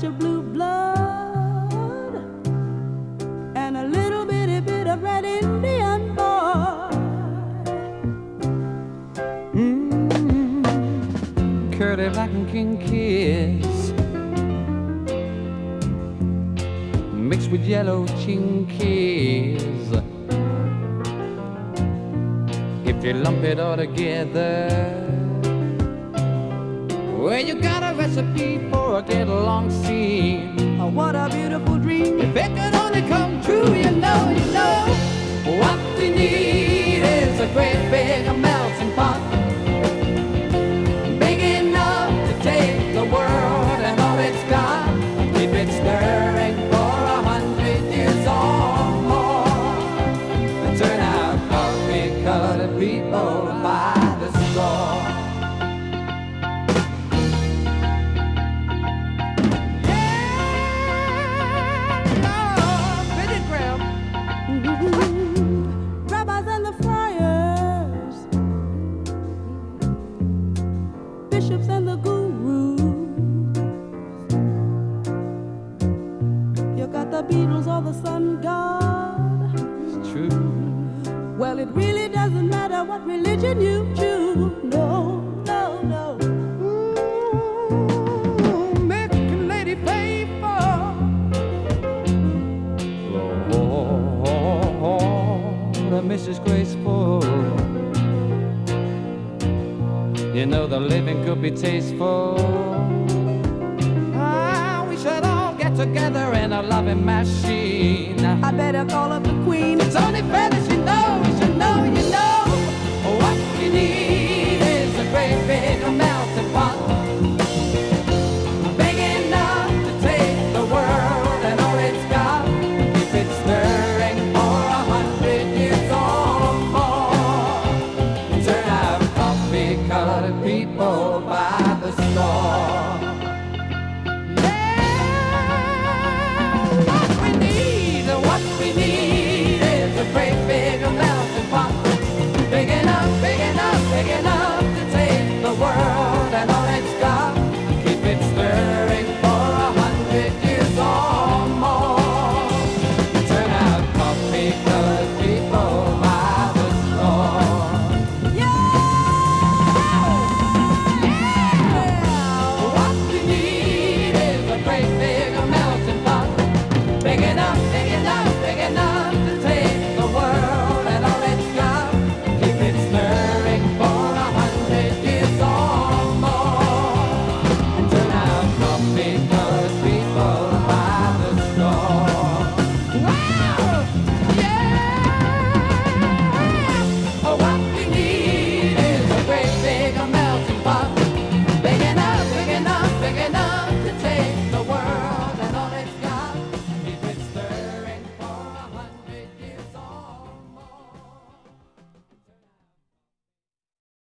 touch of blue blood and a little bitty bit of red Indian boy. Curly black and king kiss mixed with yellow chinkies. If you lump it all together, well, you got a recipe for a get along scene. Oh, what a beautiful dream. If it could only come true, you know, what we need is a great big melting pot, big enough to take the world and all it's got, keep it stirring for 100 years or more, and turn out coffee-colored people by the score. Rabbis and the friars, bishops and the gurus. You got the Beatles or the sun god. It's true. Well, it really doesn't matter what religion you choose. No, no, no. Make a lady faithful. Lord, Mrs. Graceful. You know the living could be tasteful. Ah, we should all get together in a loving machine. I better call up the queen. It's only fair that you know, you know. What we need is a great big melting pot, big enough to take the world and all it's got, keep it stirring for 100 years or more, turn out coffee-colored people by the store. What we need is a great big melting pot, big enough to take the world and all it's got, keep it stirring for 100 years or more, turn out coffee-colored people by the store. What we need is a great big melting pot, big enough